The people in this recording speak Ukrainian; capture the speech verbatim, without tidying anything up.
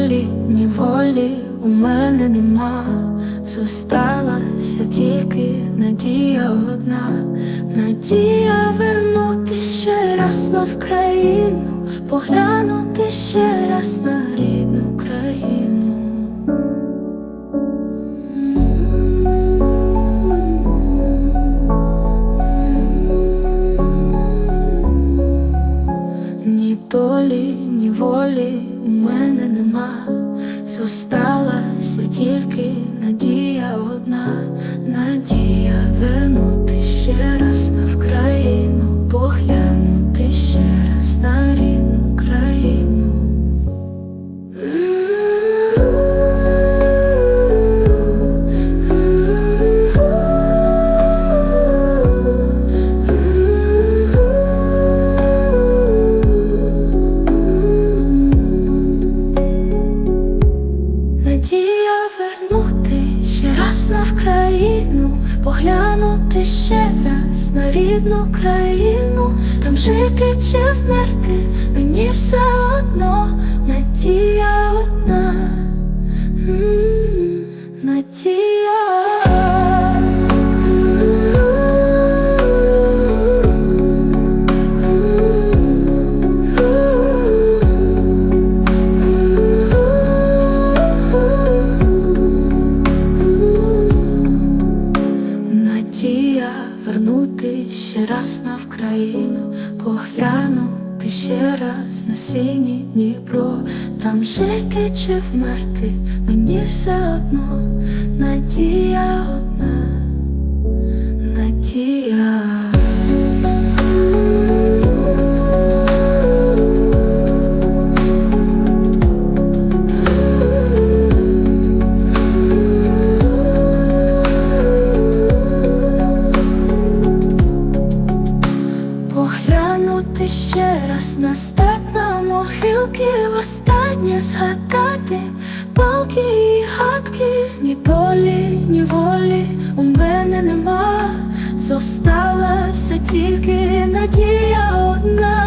долі, ні волі у мене нема, зосталася тільки надія одна, надія вернути ще раз на Вкраїну, поглянути ще раз на рідну країну. Ні долі, ні волі у мене нема, зосталася тільки надія одна, надія вернути ще раз на Вкраїну, поглянути ще раз на рідну країну. Надія вернути ще раз на Вкраїну, поглянути ще раз на рідну країну. Там жити чи вмерти, мені все одно, надія одна, М-м, надія. Надія вернути ще раз на Вкраїну, поглянути ще раз на синій Дніпро. Там жити чи вмерти, мені все одно, надія одна, надія. Поглянути ще раз на степ, на могилки, востаннє згадати палки і хатки. Ні долі, ні волі у мене нема, зосталася тільки надія одна.